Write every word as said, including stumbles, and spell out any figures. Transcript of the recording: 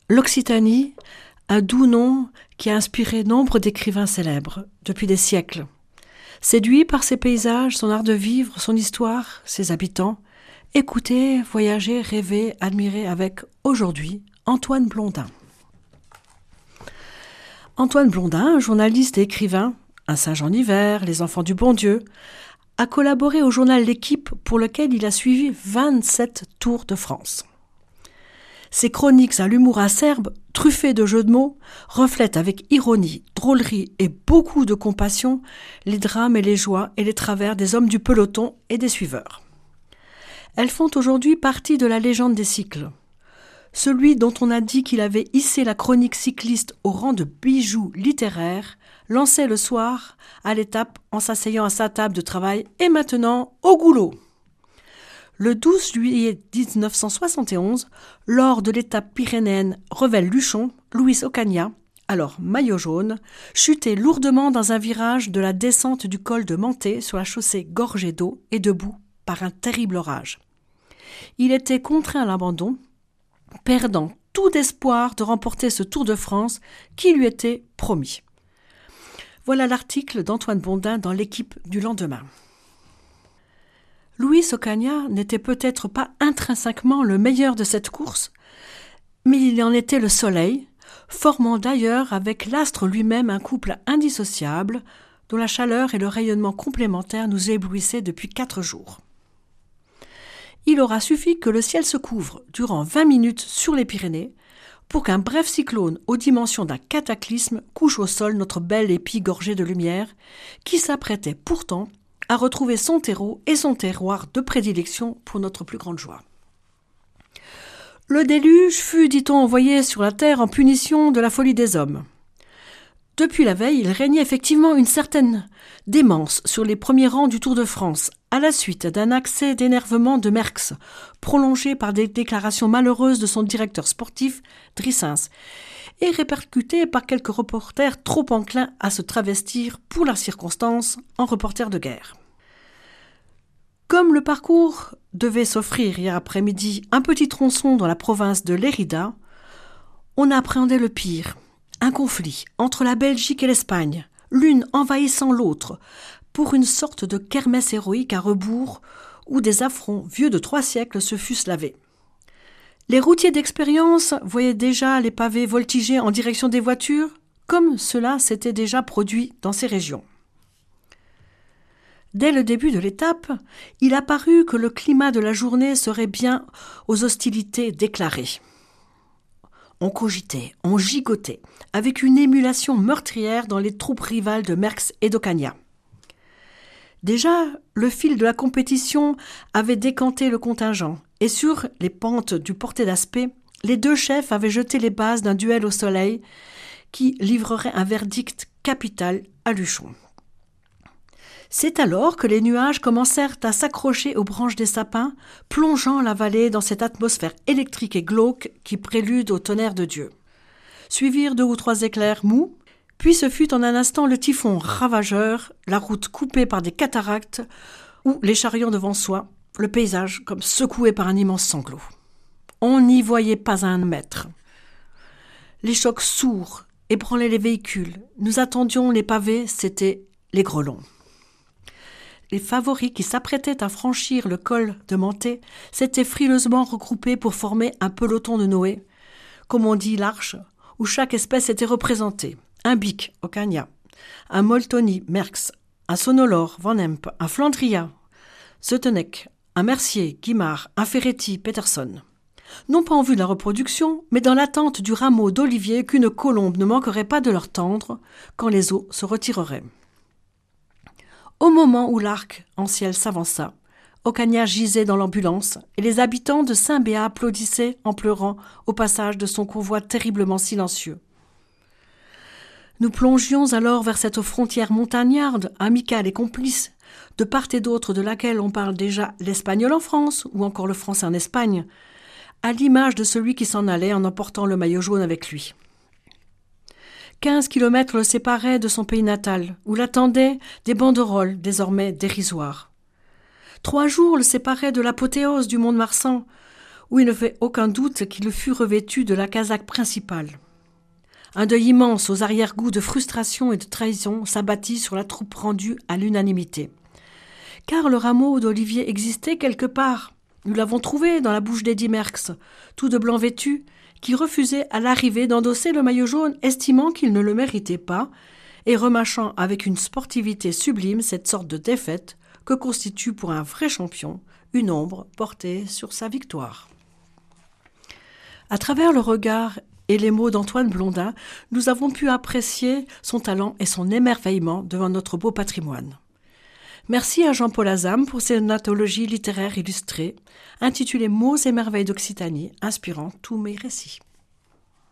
L'Occitanie, un doux nom qui a inspiré nombre d'écrivains célèbres depuis des siècles. Séduit par ses paysages, son art de vivre, son histoire, ses habitants, écoutez, voyagez, rêvez, admirez avec, aujourd'hui, Antoine Blondin. Antoine Blondin, journaliste et écrivain, Un singe en hiver, Les enfants du bon Dieu, a collaboré au journal L'Équipe pour lequel il a suivi vingt-sept Tours de France. Ses chroniques à l'humour acerbe, truffées de jeux de mots, reflètent avec ironie, drôlerie et beaucoup de compassion les drames et les joies et les travers des hommes du peloton et des suiveurs. Elles font aujourd'hui partie de la légende des cycles. Celui dont on a dit qu'il avait hissé la chronique cycliste au rang de bijou littéraire, lançait le soir à l'étape en s'asseyant à sa table de travail et maintenant au goulot. Le douze juillet dix-neuf cent soixante et onze, lors de l'étape pyrénéenne Revel-Luchon, Luis Ocaña, alors maillot jaune, chutait lourdement dans un virage de la descente du col de Manté sur la chaussée gorgée d'eau et debout par un terrible orage. Il était contraint à l'abandon, perdant tout espoir de remporter ce Tour de France qui lui était promis. Voilà l'article d'Antoine Blondin dans L'Équipe du lendemain. Luis Ocaña n'était peut-être pas intrinsèquement le meilleur de cette course, mais il en était le soleil, formant d'ailleurs avec l'astre lui-même un couple indissociable, dont la chaleur et le rayonnement complémentaires nous éblouissaient depuis quatre jours. Il aura suffi que le ciel se couvre durant vingt minutes sur les Pyrénées pour qu'un bref cyclone aux dimensions d'un cataclysme couche au sol notre belle épi gorgée de lumière, qui s'apprêtait pourtant à retrouver son terreau et son terroir de prédilection pour notre plus grande joie. Le déluge fut, dit-on, envoyé sur la terre en punition de la folie des hommes. Depuis la veille, il régnait effectivement une certaine démence sur les premiers rangs du Tour de France, à la suite d'un accès d'énervement de Merckx, prolongé par des déclarations malheureuses de son directeur sportif, Drissens, et répercuté par quelques reporters trop enclins à se travestir, pour la circonstance, en reporters de guerre. Comme le parcours devait s'offrir hier après-midi un petit tronçon dans la province de Lérida, on appréhendait le pire, un conflit entre la Belgique et l'Espagne, l'une envahissant l'autre, pour une sorte de kermesse héroïque à rebours où des affronts vieux de trois siècles se fussent lavés. Les routiers d'expérience voyaient déjà les pavés voltiger en direction des voitures, comme cela s'était déjà produit dans ces régions. Dès le début de l'étape, il apparut que le climat de la journée serait bien aux hostilités déclarées. On cogitait, on gigotait, avec une émulation meurtrière dans les troupes rivales de Merckx et d'Ocaña. Déjà, le fil de la compétition avait décanté le contingent, et sur les pentes du porté d'aspect, les deux chefs avaient jeté les bases d'un duel au soleil qui livrerait un verdict capital à Luchon. C'est alors que les nuages commencèrent à s'accrocher aux branches des sapins, plongeant la vallée dans cette atmosphère électrique et glauque qui prélude au tonnerre de Dieu. Suivirent deux ou trois éclairs mous, puis ce fut en un instant le typhon ravageur, la route coupée par des cataractes ou les chariots devant soi, le paysage comme secoué par un immense sanglot. On n'y voyait pas un mètre. Les chocs sourds ébranlaient les véhicules. Nous attendions les pavés, c'étaient les grelons. Les favoris qui s'apprêtaient à franchir le col de Manté s'étaient frileusement regroupés pour former un peloton de Noé, comme on dit l'arche, où chaque espèce était représentée. Un bic, Ocaña, un Moltoni, Merckx, un Sonolor, Van Emp, un Flandria, Zeuteneck, un Mercier, Guimard, un Ferretti, Peterson. Non pas en vue de la reproduction, mais dans l'attente du rameau d'olivier qu'une colombe ne manquerait pas de leur tendre quand les eaux se retireraient. Au moment où l'arc en ciel s'avança, Ocaña gisait dans l'ambulance et les habitants de Saint-Béat applaudissaient en pleurant au passage de son convoi terriblement silencieux. Nous plongions alors vers cette frontière montagnarde, amicale et complice, de part et d'autre de laquelle on parle déjà l'espagnol en France ou encore le français en Espagne, à l'image de celui qui s'en allait en emportant le maillot jaune avec lui. Quinze kilomètres le séparaient de son pays natal, où l'attendaient des banderoles désormais dérisoires. Trois jours le séparaient de l'apothéose du Mont-de-Marsan, où il ne fait aucun doute qu'il fut revêtu de la casaque principale. Un deuil immense aux arrière-goûts de frustration et de trahison s'abattit sur la troupe rendue à l'unanimité. Car le rameau d'olivier existait quelque part. Nous l'avons trouvé dans la bouche d'Eddy Merckx, tout de blanc vêtu, qui refusait à l'arrivée d'endosser le maillot jaune, estimant qu'il ne le méritait pas, et remâchant avec une sportivité sublime cette sorte de défaite que constitue pour un vrai champion une ombre portée sur sa victoire. À travers le regard et les mots d'Antoine Blondin, nous avons pu apprécier son talent et son émerveillement devant notre beau patrimoine. Merci à Jean-Paul Azam pour cette anthologie littéraire illustrée, intitulée Mots et merveilles d'Occitanie, inspirant tous mes récits.